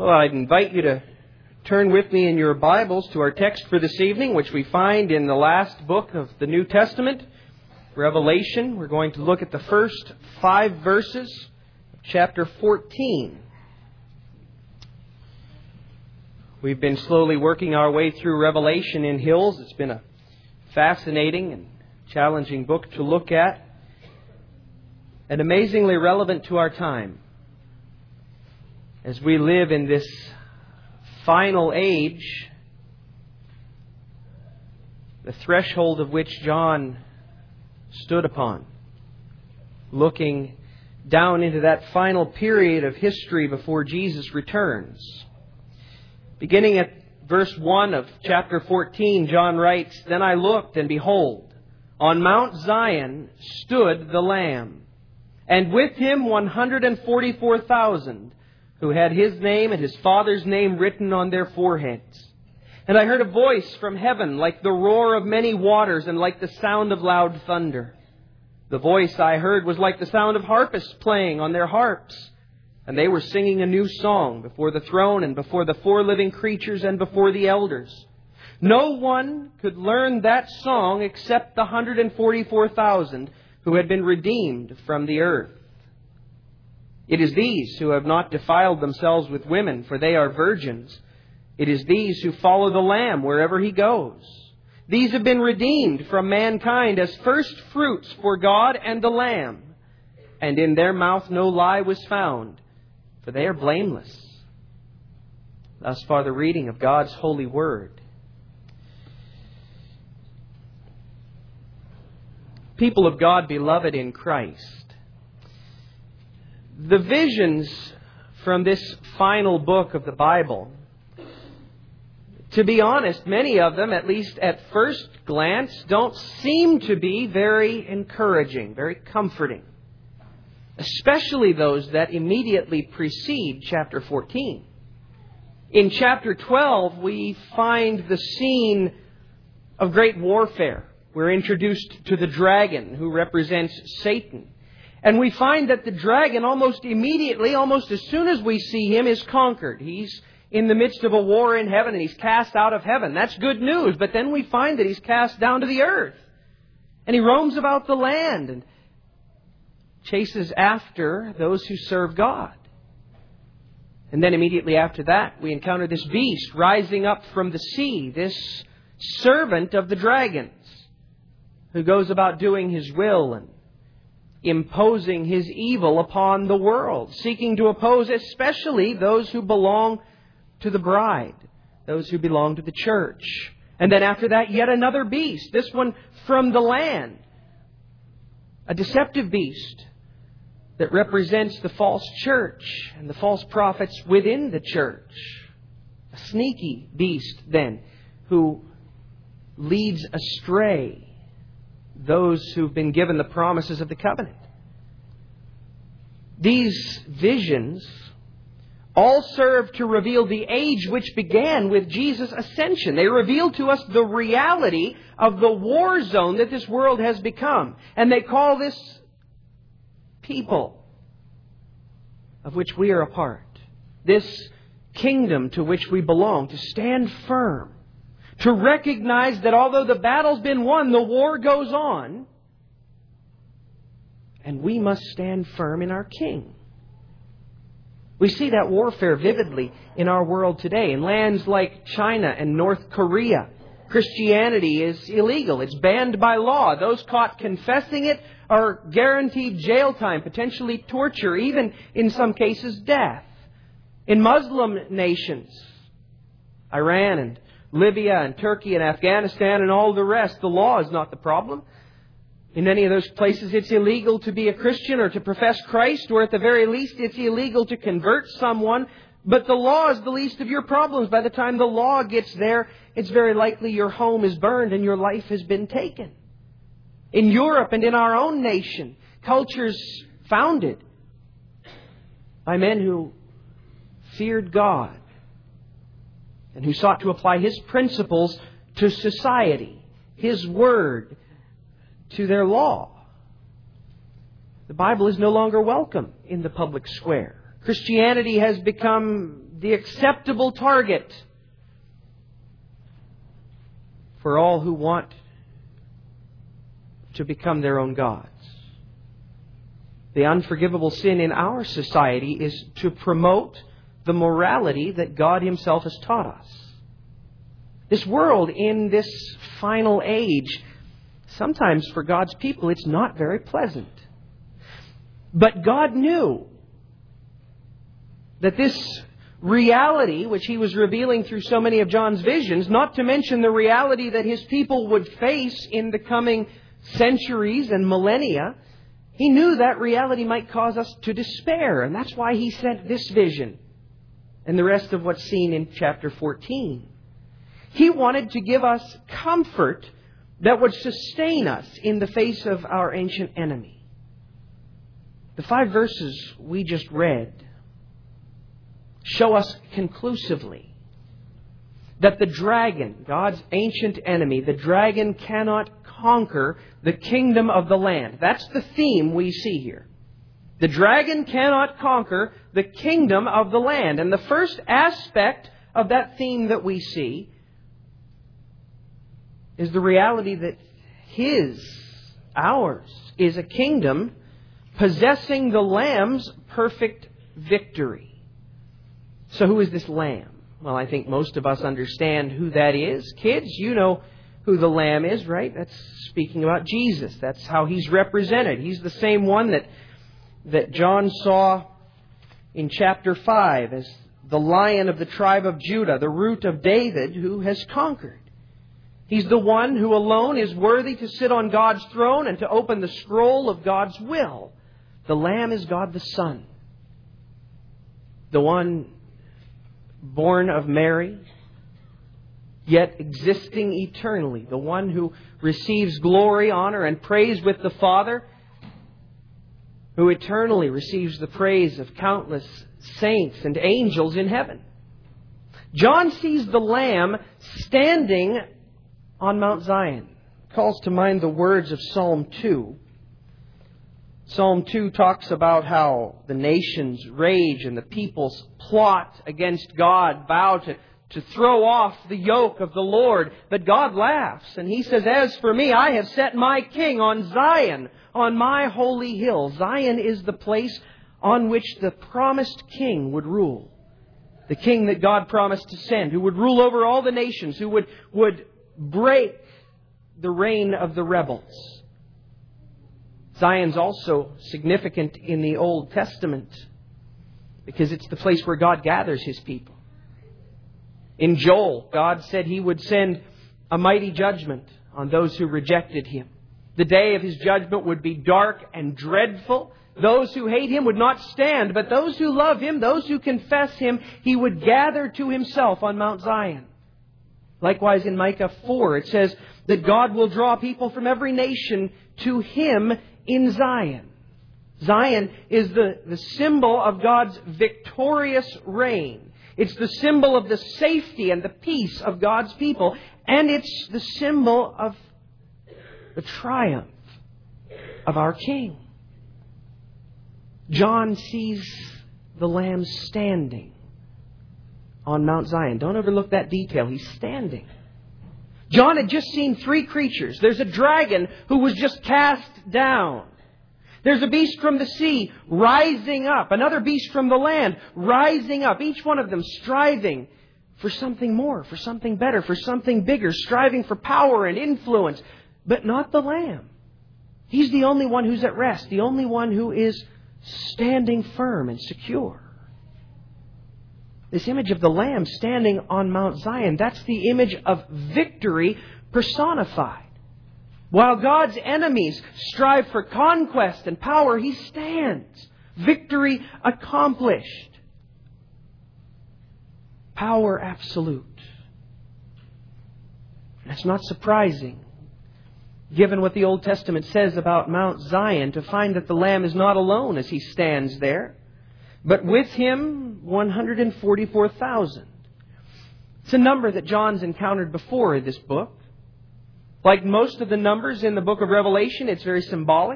Well, I'd invite you to turn with me in your Bibles to our text for this evening, which we find in the last book of the New Testament, Revelation. We're going to look at the first 5 verses of chapter 14. We've been slowly working our way through Revelation in Hills. It's been a fascinating and challenging book to look at, and amazingly relevant to our time. As we live in this final age, the threshold of which John stood upon, looking down into that final period of history before Jesus returns. Beginning at verse 1 of chapter 14, John writes, "Then I looked, and behold, on Mount Zion stood the Lamb, and with him 144,000, who had his name and his Father's name written on their foreheads. And I heard a voice from heaven like the roar of many waters and like the sound of loud thunder. The voice I heard was like the sound of harpists playing on their harps. And they were singing a new song before the throne and before the 4 living creatures and before the elders. No one could learn that song except the 144,000 who had been redeemed from the earth. It is these who have not defiled themselves with women, for they are virgins. It is these who follow the Lamb wherever He goes. These have been redeemed from mankind as first fruits for God and the Lamb. And in their mouth no lie was found, for they are blameless." Thus far the reading of God's holy word. People of God, beloved in Christ, the visions from this final book of the Bible, to be honest, many of them, at least at first glance, don't seem to be very encouraging, very comforting. Especially those that immediately precede chapter 14. In chapter 12, we find the scene of great warfare. We're introduced to the dragon, who represents Satan. And we find that the dragon almost immediately, almost as soon as we see him, is conquered. He's in the midst of a war in heaven and he's cast out of heaven. That's good news. But then we find that he's cast down to the earth. And he roams about the land and chases after those who serve God. And then immediately after that, we encounter this beast rising up from the sea, this servant of the dragons, who goes about doing his will and imposing his evil upon the world, seeking to oppose especially those who belong to the bride, those who belong to the church. And then after that, yet another beast, this one from the land, a deceptive beast that represents the false church and the false prophets within the church. A sneaky beast, then, who leads astray those who've been given the promises of the covenant. These visions all serve to reveal the age which began with Jesus' ascension. They reveal to us the reality of the war zone that this world has become. And they call this people of which we are a part, this kingdom to which we belong, to stand firm, to recognize that although the battle's been won, the war goes on, and we must stand firm in our King. We see that warfare vividly in our world today. In lands like China and North Korea, Christianity is illegal. It's banned by law. Those caught confessing it are guaranteed jail time, potentially torture, even in some cases death. In Muslim nations, Iran and Libya and Turkey and Afghanistan and all the rest, the law is not the problem. In many of those places, it's illegal to be a Christian or to profess Christ, or at the very least, it's illegal to convert someone. But the law is the least of your problems. By the time the law gets there, it's very likely your home is burned and your life has been taken. In Europe and in our own nation, cultures founded by men who feared God and who sought to apply His principles to society, His Word to their law. The Bible is no longer welcome in the public square. Christianity has become the acceptable target for all who want to become their own gods. The unforgivable sin in our society is to promote the morality that God Himself has taught us. This world in this final age, sometimes for God's people, it's not very pleasant. But God knew that this reality, which He was revealing through so many of John's visions, not to mention the reality that His people would face in the coming centuries and millennia, He knew that reality might cause us to despair. And that's why He sent this vision and the rest of what's seen in chapter 14. He wanted to give us comfort that would sustain us in the face of our ancient enemy. The 5 verses we just read show us conclusively that the dragon, God's ancient enemy, the dragon cannot conquer the kingdom of the land. That's the theme we see here. The dragon cannot conquer the kingdom of the land. And the first aspect of that theme that we see is the reality that ours, is a kingdom possessing the Lamb's perfect victory. So who is this Lamb? Well, I think most of us understand who that is. Kids, you know who the Lamb is, right? That's speaking about Jesus. That's how He's represented. He's the same one that John saw in chapter 5 as the Lion of the tribe of Judah, the root of David, who has conquered. He's the one who alone is worthy to sit on God's throne and to open the scroll of God's will. The Lamb is God the Son, the one born of Mary, yet existing eternally, the one who receives glory, honor, and praise with the Father, who eternally receives the praise of countless saints and angels in heaven. John sees the Lamb standing on Mount Zion. It calls to mind the words of Psalm 2. Psalm 2 talks about how the nations rage and the peoples plot against God, vow to throw off the yoke of the Lord. But God laughs and He says, "As for me, I have set my king on Zion, on my holy hill." Zion is the place on which the promised king would rule. The king that God promised to send, who would rule over all the nations, who would break the reign of the rebels. Zion's also significant in the Old Testament because it's the place where God gathers His people. In Joel, God said He would send a mighty judgment on those who rejected Him. The day of His judgment would be dark and dreadful. Those who hate Him would not stand, but those who love Him, those who confess Him, He would gather to Himself on Mount Zion. Likewise in Micah 4, it says that God will draw people from every nation to Him in Zion. Zion is the symbol of God's victorious reign. It's the symbol of the safety and the peace of God's people. And it's the symbol of the triumph of our King. John sees the Lamb standing on Mount Zion. Don't overlook that detail. He's standing. John had just seen 3 creatures. There's a dragon who was just cast down. There's a beast from the sea rising up. Another beast from the land rising up. Each one of them striving for something more, for something better, for something bigger. Striving for power and influence. But not the Lamb. He's the only one who's at rest. The only one who is standing firm and secure. This image of the Lamb standing on Mount Zion, that's the image of victory personified. While God's enemies strive for conquest and power, He stands. Victory accomplished. Power absolute. That's not surprising, given what the Old Testament says about Mount Zion, to find that the Lamb is not alone as He stands there, but with Him 144,000. It's a number that John's encountered before in this book. Like most of the numbers in the book of Revelation, it's very symbolic.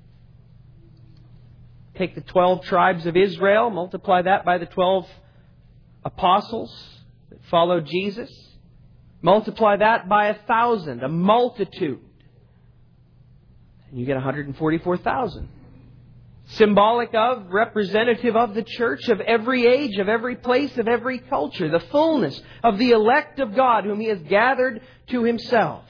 Take the 12 tribes of Israel, multiply that by the 12 apostles that followed Jesus. Multiply that by 1,000, a multitude. And you get 144,000. Symbolic of, representative of the church of every age, of every place, of every culture. The fullness of the elect of God whom He has gathered to Himself.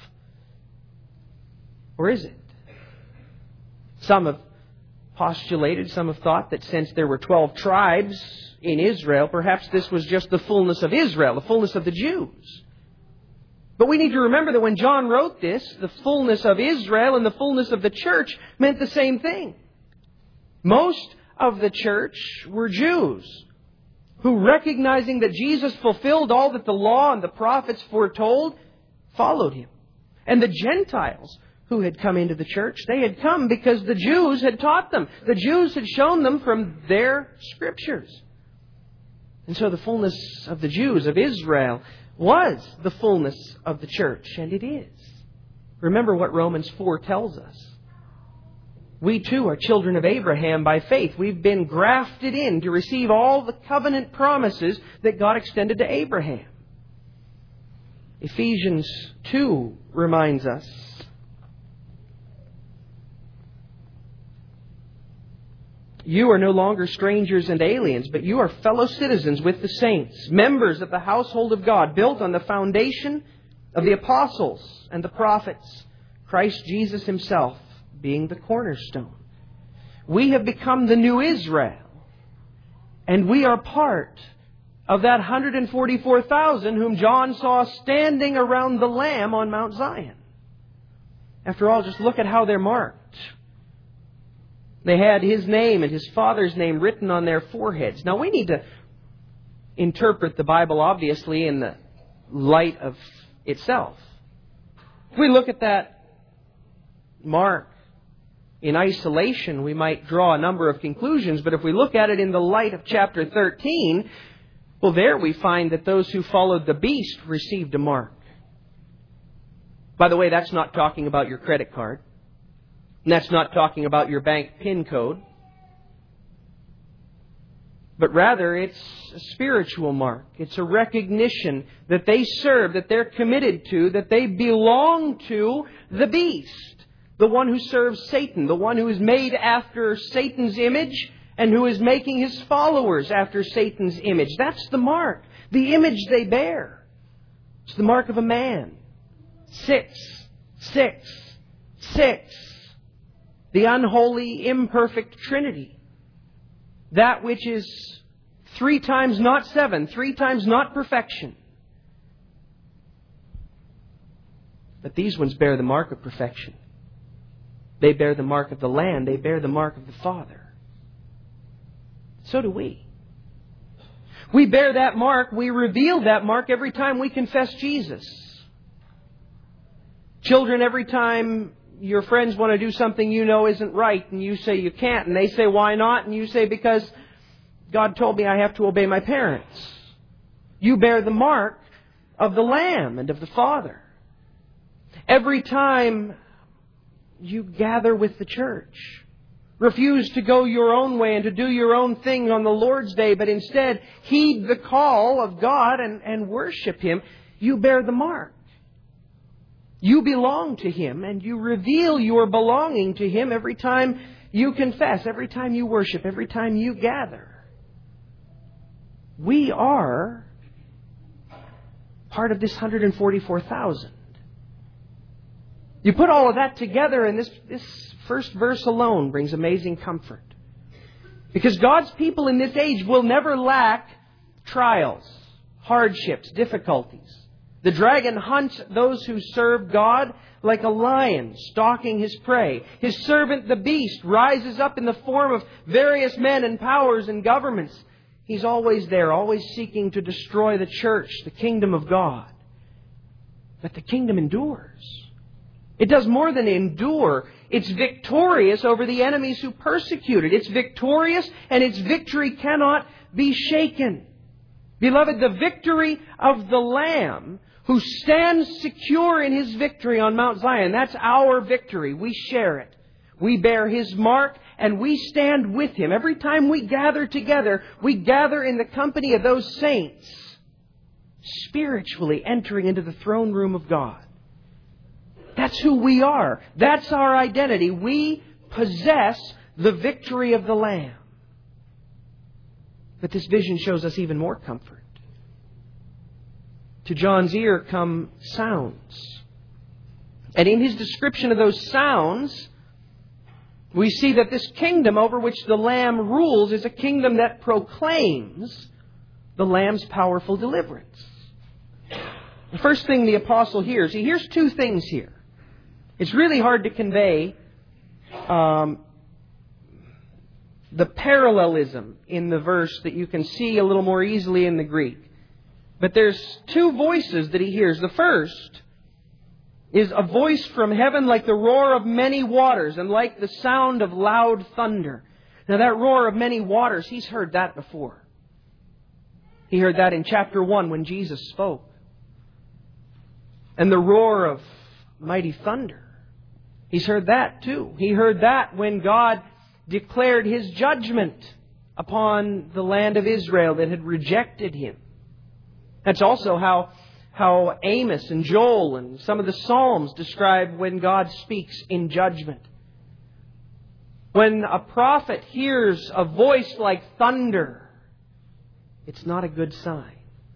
Or is it? Some have postulated, some have thought that since there were 12 tribes in Israel, perhaps this was just the fullness of Israel, the fullness of the Jews. But we need to remember that when John wrote this, the fullness of Israel and the fullness of the church meant the same thing. Most of the church were Jews who, recognizing that Jesus fulfilled all that the law and the prophets foretold, followed Him. And the Gentiles who had come into the church, they had come because the Jews had taught them. The Jews had shown them from their Scriptures. And so the fullness of the Jews, of Israel, was the fullness of the church. And it is. Remember what Romans 4 tells us. We too are children of Abraham by faith. We've been grafted in to receive all the covenant promises that God extended to Abraham. Ephesians 2 reminds us, you are no longer strangers and aliens, but you are fellow citizens with the saints, members of the household of God, built on the foundation of the apostles and the prophets, Christ Jesus Himself being the cornerstone. We have become the new Israel, and we are part of that 144,000 whom John saw standing around the Lamb on Mount Zion. After all, just look at how they're marked. They had His name and His Father's name written on their foreheads. Now, we need to interpret the Bible, obviously, in the light of itself. If we look at that mark in isolation, we might draw a number of conclusions. But if we look at it in the light of chapter 13, well, there we find that those who followed the beast received a mark. By the way, that's not talking about your credit card. And that's not talking about your bank PIN code. But rather, it's a spiritual mark. It's a recognition that they serve, that they're committed to, that they belong to the beast. The one who serves Satan. The one who is made after Satan's image and who is making his followers after Satan's image. That's the mark. The image they bear. It's the mark of a man. 6, 6, 6. The unholy, imperfect Trinity. That which is 3 times not 7, 3 times not perfection. But these ones bear the mark of perfection. They bear the mark of the Lamb. They bear the mark of the Father. So do we. We bear that mark. We reveal that mark every time we confess Jesus. Children, every time your friends want to do something you know isn't right and you say you can't, and they say, why not? And you say, because God told me I have to obey my parents. You bear the mark of the Lamb and of the Father. Every time you gather with the church, refuse to go your own way and to do your own thing on the Lord's Day, but instead heed the call of God and worship Him, you bear the mark. You belong to Him, and you reveal your belonging to Him every time you confess, every time you worship, every time you gather. We are part of this 144,000. You put all of that together, and this first verse alone brings amazing comfort. Because God's people in this age will never lack trials, hardships, difficulties. The dragon hunts those who serve God like a lion stalking his prey. His servant, the beast, rises up in the form of various men and powers and governments. He's always there, always seeking to destroy the church, the kingdom of God. But the kingdom endures. It does more than endure. It's victorious over the enemies who persecute it. It's victorious, and its victory cannot be shaken. Beloved, the victory of the Lamb who stands secure in His victory on Mount Zion, that's our victory. We share it. We bear His mark and we stand with Him. Every time we gather together, we gather in the company of those saints, spiritually entering into the throne room of God. That's who we are. That's our identity. We possess the victory of the Lamb. But this vision shows us even more comfort. To John's ear come sounds. And in his description of those sounds, we see that this kingdom over which the Lamb rules is a kingdom that proclaims the Lamb's powerful deliverance. The first thing the apostle hears, he hears two things here. It's really hard to convey the parallelism in the verse that you can see a little more easily in the Greek. But there's two voices that he hears. The first is a voice from heaven like the roar of many waters and like the sound of loud thunder. Now that roar of many waters, he's heard that before. He heard that in chapter 1 when Jesus spoke. And the roar of mighty thunder, he's heard that too. He heard that when God declared His judgment upon the land of Israel that had rejected Him. That's also how Amos and Joel and some of the Psalms describe when God speaks in judgment. When a prophet hears a voice like thunder, it's not a good sign.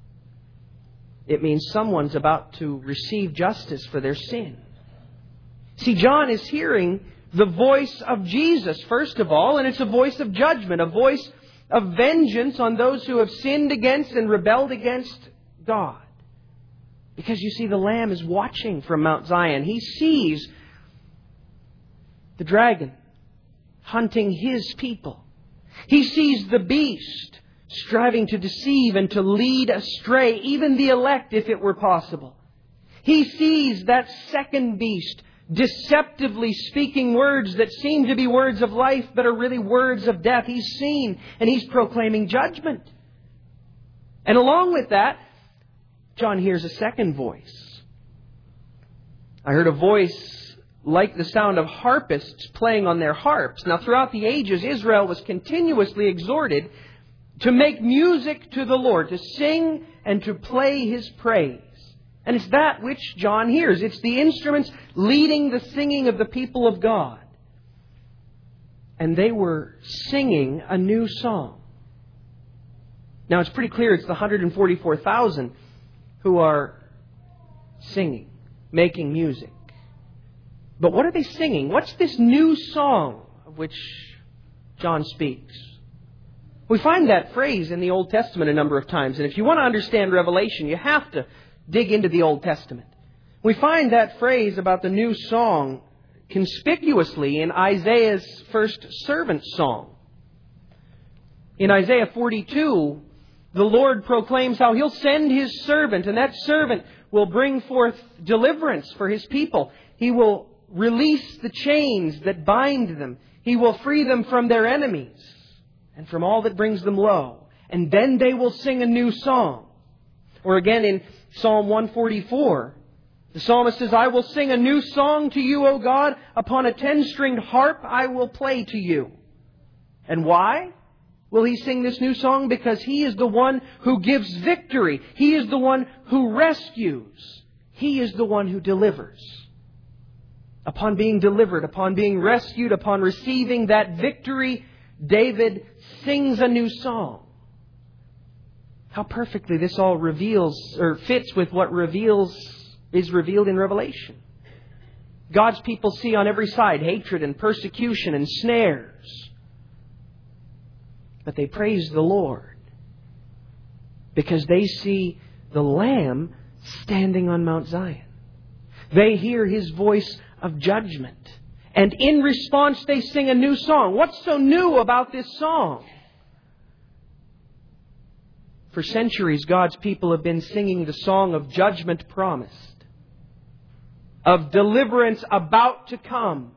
It means someone's about to receive justice for their sin. See, John is hearing the voice of Jesus, first of all, and it's a voice of judgment, a voice of vengeance on those who have sinned against and rebelled against God. Because you see, the Lamb is watching from Mount Zion. He sees the dragon hunting His people. He sees the beast striving to deceive and to lead astray even the elect if it were possible. He sees that second beast deceptively speaking words that seem to be words of life but are really words of death. He's seen and he's proclaiming judgment. And along with that, John hears a second voice. I heard a voice like the sound of harpists playing on their harps. Now, throughout the ages, Israel was continuously exhorted to make music to the Lord, to sing and to play His praise. And it's that which John hears. It's the instruments leading the singing of the people of God. And they were singing a new song. Now, it's pretty clear it's the 144,000 who are singing, making music. But what are they singing? What's this new song of which John speaks? We find that phrase in the Old Testament a number of times. And if you want to understand Revelation, you have to dig into the Old Testament. We find that phrase about the new song conspicuously in Isaiah's first servant song. In Isaiah 42, the Lord proclaims how He'll send His servant, and that servant will bring forth deliverance for His people. He will release the chains that bind them. He will free them from their enemies and from all that brings them low. And then they will sing a new song. Or again in Psalm 144, the psalmist says, I will sing a new song to you, O God. Upon a 10-stringed harp I will play to you. And why will he sing this new song? Because He is the one who gives victory. He is the one who rescues. He is the one who delivers. Upon being delivered, upon being rescued, upon receiving that victory, David sings a new song. How perfectly this all reveals or fits with what is revealed in Revelation. God's people see on every side hatred and persecution and snares. But they praise the Lord because they see the Lamb standing on Mount Zion. They hear His voice of judgment. And in response, they sing a new song. What's so new about this song? For centuries, God's people have been singing the song of judgment promised, of deliverance about to come.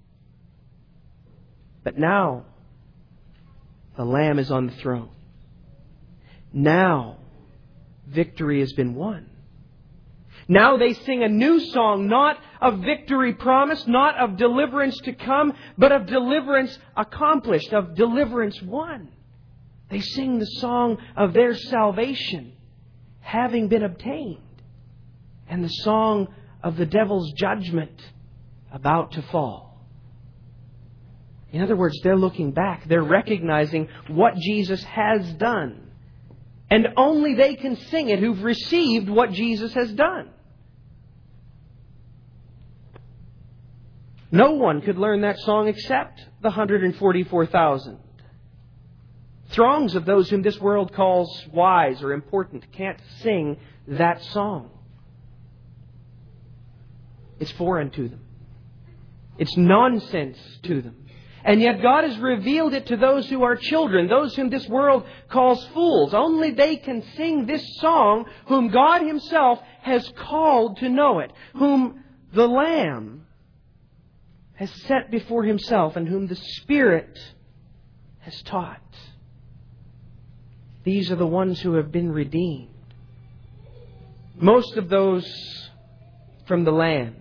But now, the Lamb is on the throne. Now, victory has been won. Now they sing a new song, not of victory promised, not of deliverance to come, but of deliverance accomplished, of deliverance won. They sing the song of their salvation having been obtained, and the song of the devil's judgment about to fall. In other words, they're looking back. They're recognizing what Jesus has done. And only they can sing it who've received what Jesus has done. No one could learn that song except the 144,000. Throngs of those whom this world calls wise or important can't sing that song. It's foreign to them. It's nonsense to them. And yet God has revealed it to those who are children, those whom this world calls fools. Only they can sing this song whom God Himself has called to know it, whom the Lamb has set before Himself and whom the Spirit has taught. These are the ones who have been redeemed. Most of those from the land.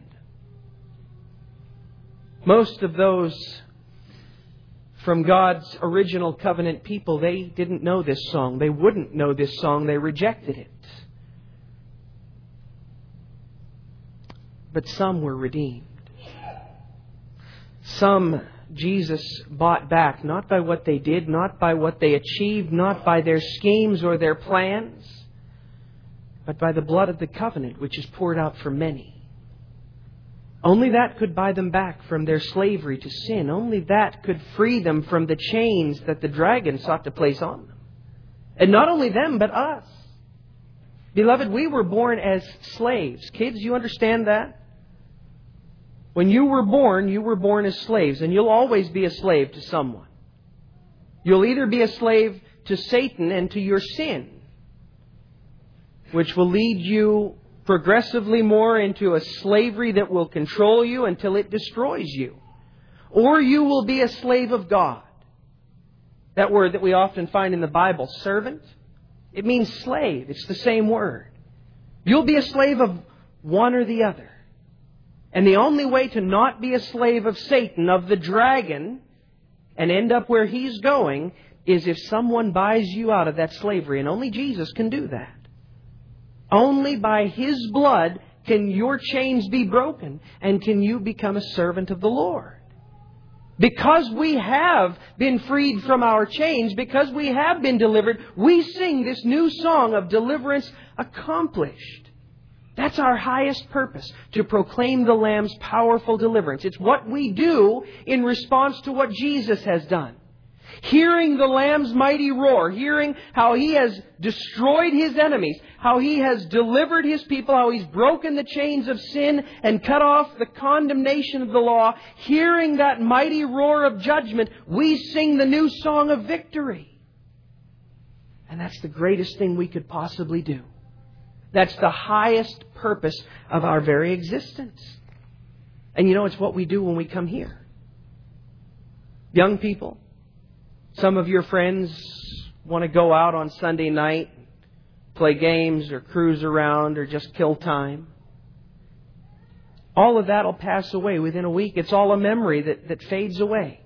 Most of those from God's original covenant people, they didn't know this song. They wouldn't know this song. They rejected it. But some were redeemed. Some Jesus bought back, not by what they did, not by what they achieved, not by their schemes or their plans, but by the blood of the covenant which is poured out for many. Only that could buy them back from their slavery to sin. Only that could free them from the chains that the dragon sought to place on them. And not only them, but us. Beloved, we were born as slaves. Kids, you understand that? When you were born as slaves, and you'll always be a slave to someone. You'll either be a slave to Satan and to your sin, which will lead you progressively more into a slavery that will control you until it destroys you. Or you will be a slave of God. That word that we often find in the Bible, servant, it means slave. It's the same word. You'll be a slave of one or the other. And the only way to not be a slave of Satan, of the dragon, and end up where he's going, is if someone buys you out of that slavery. And only Jesus can do that. Only by His blood can your chains be broken and can you become a servant of the Lord. Because we have been freed from our chains, because we have been delivered, we sing this new song of deliverance accomplished. That's our highest purpose, to proclaim the Lamb's powerful deliverance. It's what we do in response to what Jesus has done. Hearing the Lamb's mighty roar, hearing how He has destroyed His enemies, how He has delivered His people, how He's broken the chains of sin and cut off the condemnation of the law, hearing that mighty roar of judgment, we sing the new song of victory. And that's the greatest thing we could possibly do. That's the highest purpose of our very existence. And you know, it's what we do when we come here. Young people, some of your friends want to go out on Sunday night, play games or cruise around or just kill time. All of that will pass away within a week. It's all a memory that fades away.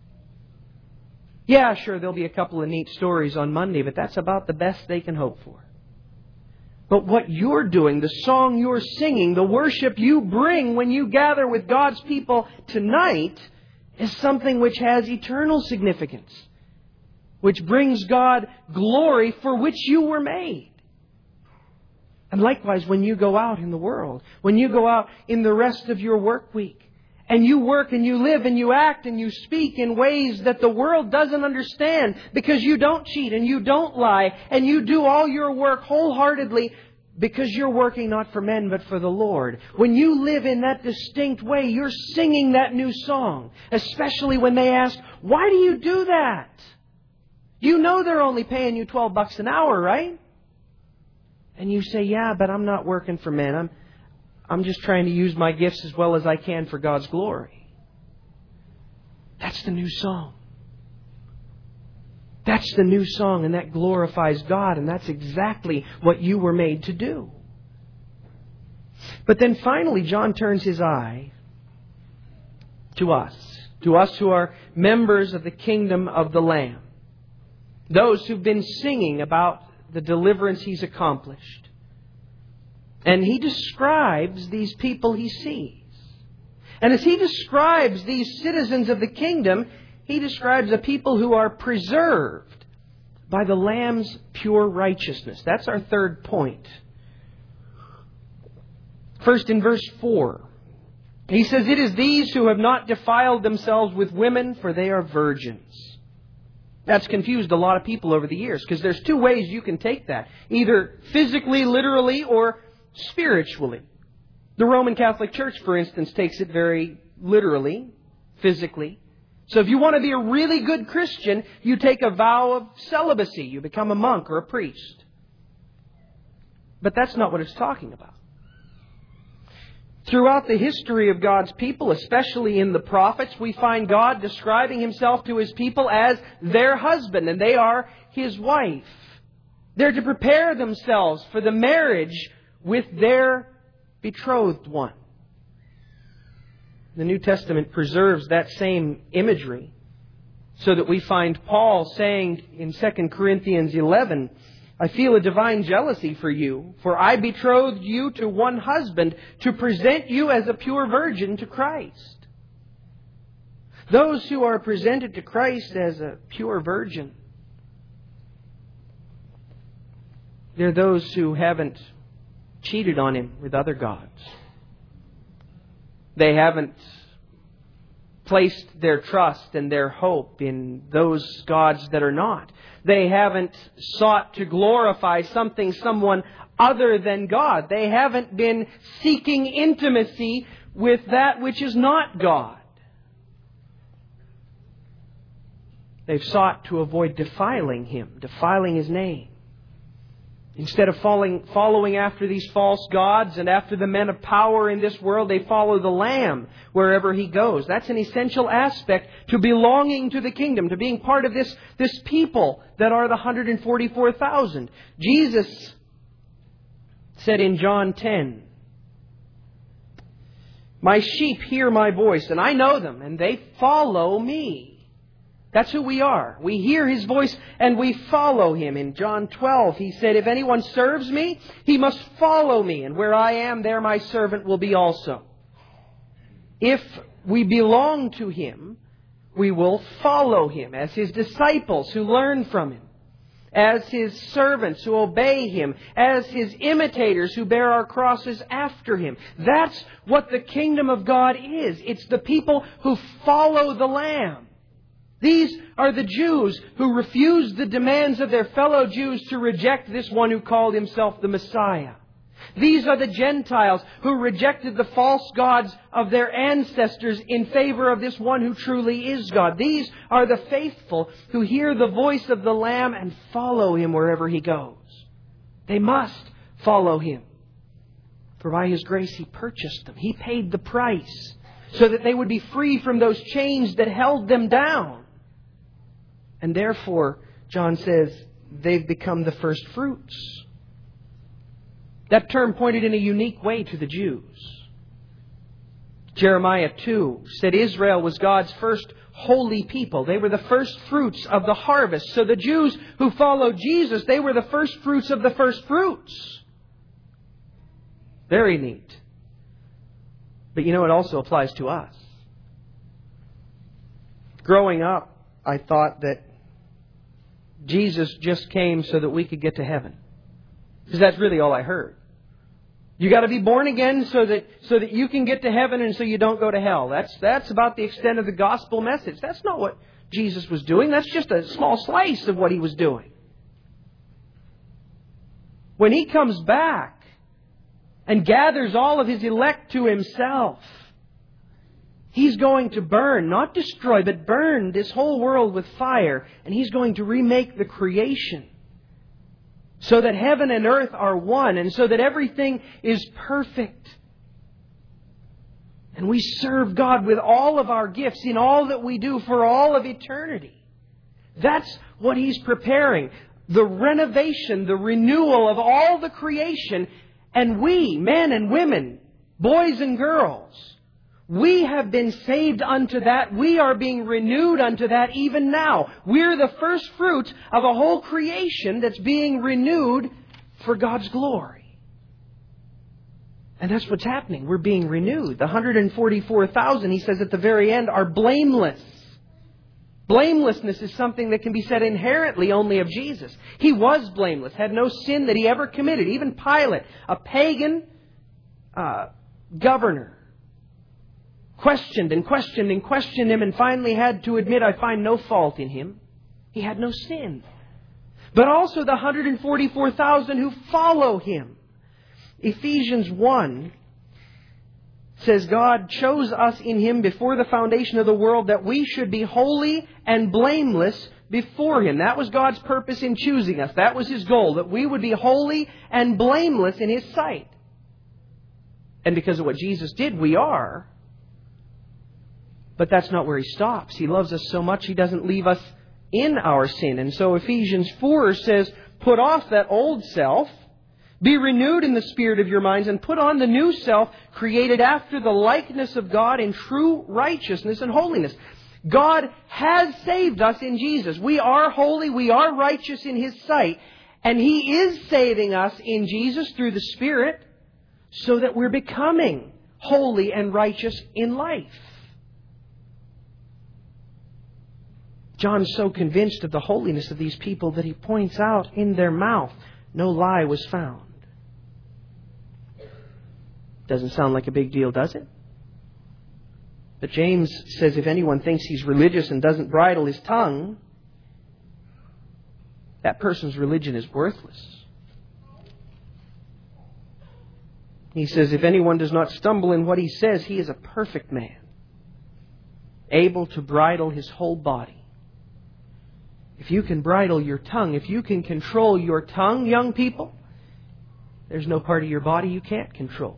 Yeah, sure, there'll be a couple of neat stories on Monday, but that's about the best they can hope for. But what you're doing, the song you're singing, the worship you bring when you gather with God's people tonight is something which has eternal significance, which brings God glory for which you were made. And likewise, when you go out in the world, when you go out in the rest of your work week, and you work and you live and you act and you speak in ways that the world doesn't understand because you don't cheat and you don't lie and you do all your work wholeheartedly because you're working not for men but for the Lord. When you live in that distinct way, you're singing that new song. Especially when they ask, why do you do that? You know they're only paying you $12 an hour, right? And you say, yeah, but I'm not working for men. I'm just trying to use my gifts as well as I can for God's glory. That's the new song. That's the new song, and that glorifies God, and that's exactly what you were made to do. But then finally, John turns his eye to us who are members of the kingdom of the Lamb, those who've been singing about the deliverance He's accomplished. And He describes these people He sees. And as He describes these citizens of the kingdom, He describes a people who are preserved by the Lamb's pure righteousness. That's our third point. First, in verse 4, He says, "It is these who have not defiled themselves with women, for they are virgins." That's confused a lot of people over the years, because there's two ways you can take that. Either physically, literally, or spiritually. The Roman Catholic Church, for instance, takes it very literally, physically. So if you want to be a really good Christian, you take a vow of celibacy. You become a monk or a priest. But that's not what it's talking about. Throughout the history of God's people, especially in the prophets, we find God describing Himself to His people as their husband, and they are His wife. They're to prepare themselves for the marriage with their betrothed one. The New Testament preserves that same imagery, so that we find Paul saying in 2 Corinthians 11, "I feel a divine jealousy for you, for I betrothed you to one husband to present you as a pure virgin to Christ." Those who are presented to Christ as a pure virgin, they're those who haven't cheated on Him with other gods. They haven't placed their trust and their hope in those gods that are not. They haven't sought to glorify someone other than God. They haven't been seeking intimacy with that which is not God. They've sought to avoid defiling Him, defiling His name. Instead of following after these false gods and after the men of power in this world, they follow the Lamb wherever He goes. That's an essential aspect to belonging to the kingdom, to being part of this people that are the 144,000. Jesus said in John 10, "My sheep hear my voice, and I know them, and they follow me." That's who we are. We hear His voice and we follow Him. In John 12, He said, "If anyone serves me, he must follow me. And where I am, there my servant will be also." If we belong to Him, we will follow Him as His disciples who learn from Him, as His servants who obey Him, as His imitators who bear our crosses after Him. That's what the kingdom of God is. It's the people who follow the Lamb. These are the Jews who refused the demands of their fellow Jews to reject this one who called Himself the Messiah. These are the Gentiles who rejected the false gods of their ancestors in favor of this one who truly is God. These are the faithful who hear the voice of the Lamb and follow Him wherever He goes. They must follow Him. For by His grace He purchased them. He paid the price so that they would be free from those chains that held them down. And therefore, John says, they've become the first fruits. That term pointed in a unique way to the Jews. Jeremiah 2 said Israel was God's first holy people. They were the first fruits of the harvest. So the Jews who followed Jesus, they were the first fruits of the first fruits. Very neat. But you know, it also applies to us. Growing up, I thought that Jesus just came so that we could get to heaven. Because that's really all I heard. You got to be born again so that you can get to heaven and so you don't go to hell. That's about the extent of the gospel message. That's not what Jesus was doing. That's just a small slice of what He was doing. When He comes back and gathers all of His elect to Himself, He's going to burn, not destroy, but burn this whole world with fire. And He's going to remake the creation so that heaven and earth are one and so that everything is perfect. And we serve God with all of our gifts in all that we do for all of eternity. That's what He's preparing. The renovation, the renewal of all the creation. And we, men and women, Boys and girls, we have been saved unto that. We are being renewed unto that even now. We're the first fruits of a whole creation that's being renewed for God's glory. And that's what's happening. We're being renewed. The 144,000, he says at the very end, are blameless. Blamelessness is something that can be said inherently only of Jesus. He was blameless, had no sin that he ever committed. Even Pilate, a pagan governor, questioned him and finally had to admit, I find no fault in him. He had no sin. But also the 144,000 who follow him. Ephesians 1 says, God chose us in Him before the foundation of the world that we should be holy and blameless before Him. That was God's purpose in choosing us. That was His goal, that we would be holy and blameless in His sight. And because of what Jesus did, we are. But that's not where He stops. He loves us so much He doesn't leave us in our sin. And so Ephesians 4 says, put off that old self, be renewed in the spirit of your minds, and put on the new self, created after the likeness of God in true righteousness and holiness. God has saved us in Jesus. We are holy, we are righteous in His sight, and He is saving us in Jesus through the Spirit so that we're becoming holy and righteous in life. John is so convinced of the holiness of these people that he points out, in their mouth no lie was found. Doesn't sound like a big deal, does it? But James says if anyone thinks he's religious and doesn't bridle his tongue, that person's religion is worthless. He says if anyone does not stumble in what he says, he is a perfect man, able to bridle his whole body. If you can bridle your tongue, if you can control your tongue, young people, there's no part of your body you can't control.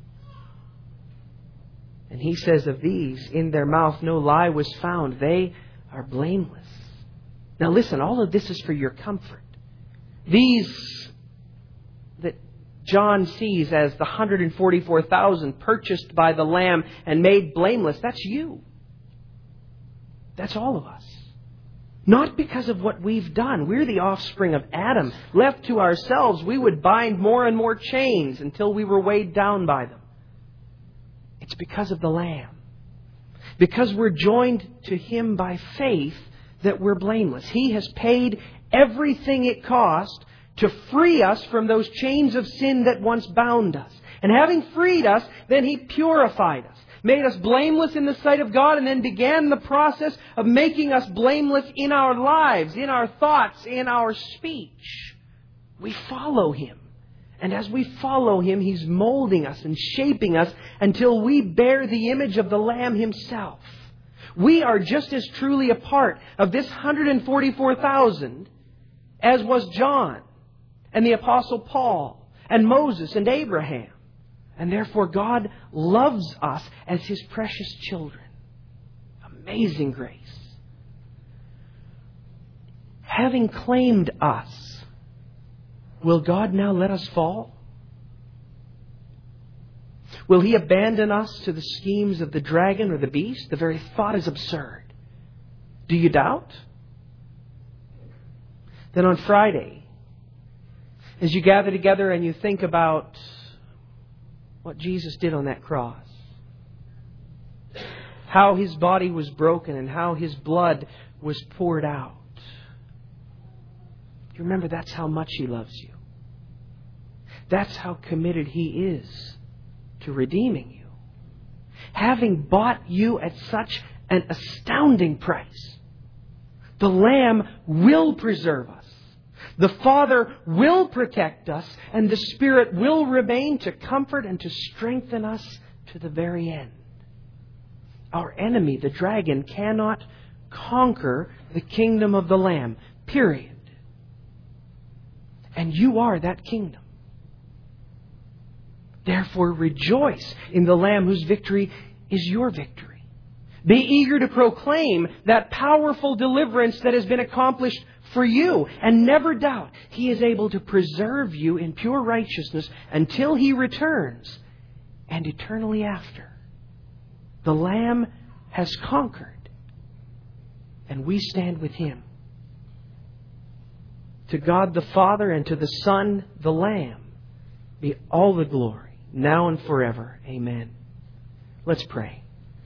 And he says of these, in their mouth no lie was found. They are blameless. Now listen, all of this is for your comfort. These that John sees as the 144,000 purchased by the Lamb and made blameless, that's you. That's all of us. Not because of what we've done. We're the offspring of Adam. Left to ourselves, we would bind more and more chains until we were weighed down by them. It's because of the Lamb. Because we're joined to Him by faith that we're blameless. He has paid everything it cost to free us from those chains of sin that once bound us. And having freed us, then He purified us, made us blameless in the sight of God, and then began the process of making us blameless in our lives, in our thoughts, in our speech. We follow Him. And as we follow Him, He's molding us and shaping us until we bear the image of the Lamb Himself. We are just as truly a part of this 144,000 as was John and the Apostle Paul and Moses and Abraham. And therefore God loves us as His precious children. Amazing grace. Having claimed us, will God now let us fall? Will He abandon us to the schemes of the dragon or the beast? The very thought is absurd. Do you doubt? Then on Friday, as you gather together and you think about what Jesus did on that cross, how His body was broken and how His blood was poured out, you remember that's how much He loves you. That's how committed He is to redeeming you. Having bought you at such an astounding price, the Lamb will preserve us. The Father will protect us, and the Spirit will remain to comfort and to strengthen us to the very end. Our enemy, the dragon, cannot conquer the kingdom of the Lamb. Period. And you are that kingdom. Therefore, rejoice in the Lamb whose victory is your victory. Be eager to proclaim that powerful deliverance that has been accomplished for you. And never doubt He is able to preserve you in pure righteousness until He returns. and eternally after. The Lamb has conquered, and we stand with Him. To God the Father and to the Son, the Lamb, be all the glory, now and forever. Amen. Let's pray.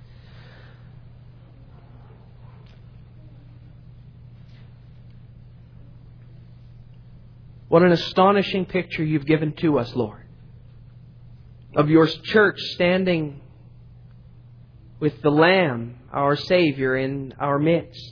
What an astonishing picture You've given to us, Lord, of Your church standing with the Lamb, our Savior, in our midst.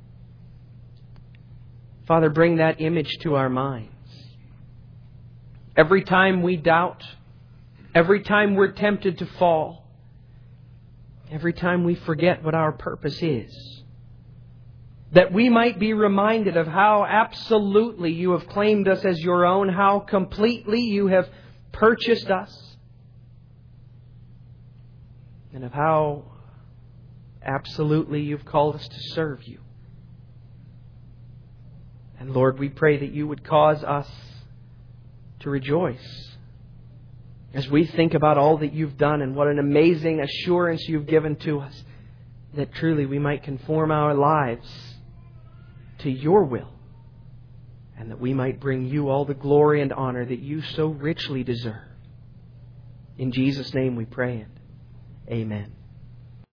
Father, bring that image to our minds. Every time we doubt, every time we're tempted to fall, every time we forget what our purpose is, that we might be reminded of how absolutely You have claimed us as Your own, how completely You have purchased us, and of how absolutely You've called us to serve You. And Lord, we pray that You would cause us to rejoice as we think about all that You've done and what an amazing assurance You've given to us, that truly we might conform our lives to Your will, and that we might bring You all the glory and honor that You so richly deserve. In Jesus' name we pray it. Amen.